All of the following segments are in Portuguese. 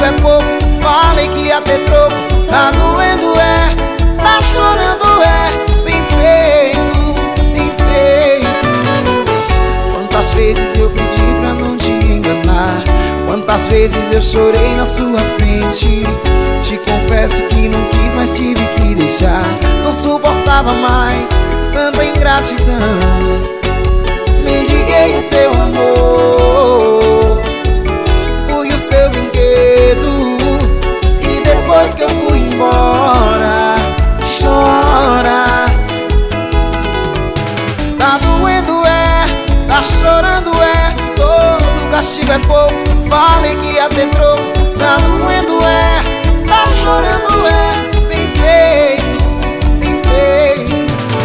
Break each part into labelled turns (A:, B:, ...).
A: é pouco, falei que ia ter troco. Tá doendo é, tá chorando é, bem feito, bem feito. Quantas vezes eu pedi pra não te enganar, quantas vezes eu chorei na sua frente. Te confesso que não quis, mas tive que deixar. Não suportava mais tanta ingratidão. Mendiguei o teu amor, fui o seu brinquedo, e depois que eu fui embora, chora. Tá doendo é, tá chorando é, todo castigo é pouco, falei que ia ter troco. Tá doendo é, tá chorando é, bem feito, bem feito.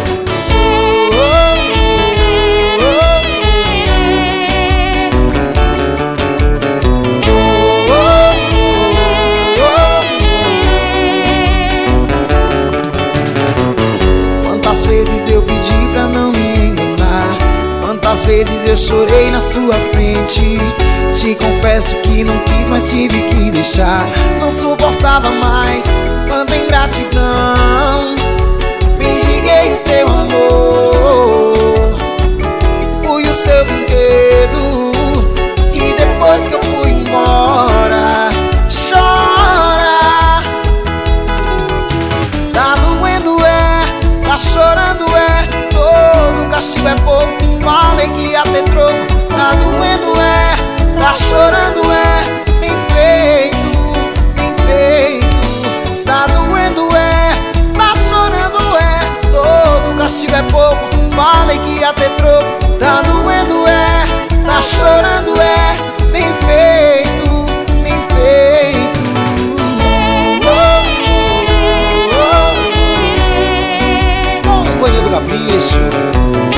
A: Quantas vezes eu pedi pra não me enganar, quantas vezes eu chorei na sua frente. Te confesso que não quis, mas tive que deixar. Não suportava mais tanta ingratidão. Mendiguei o teu amor, fui o seu brinquedo, e depois que eu fui embora, chora. Tá doendo é, tá chorando é, todo castigo é pouco, falei que ia ter troco. Tá doendo é, tá chorando é, bem feito, bem feito. Tá doendo é, tá chorando é, todo castigo é pouco, falei que ia ter troco. Tá doendo é, tá chorando é, bem feito, bem feito. Companhia do Capricho.